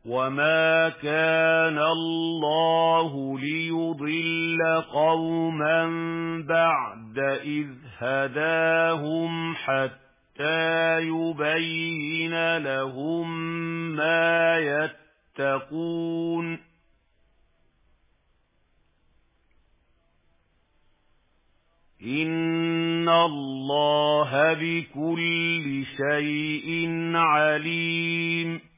وَمَا كَانَ اللَّهُ لِيُضِلَّ قَوْمًا بَعْدَ إِذْ هَدَاهُمْ حَتَّى يُبَيِّنَ لَهُم مَّا يَتَّقُونَ إِنَّ اللَّهَ بِكُلِّ شَيْءٍ عَلِيمٌ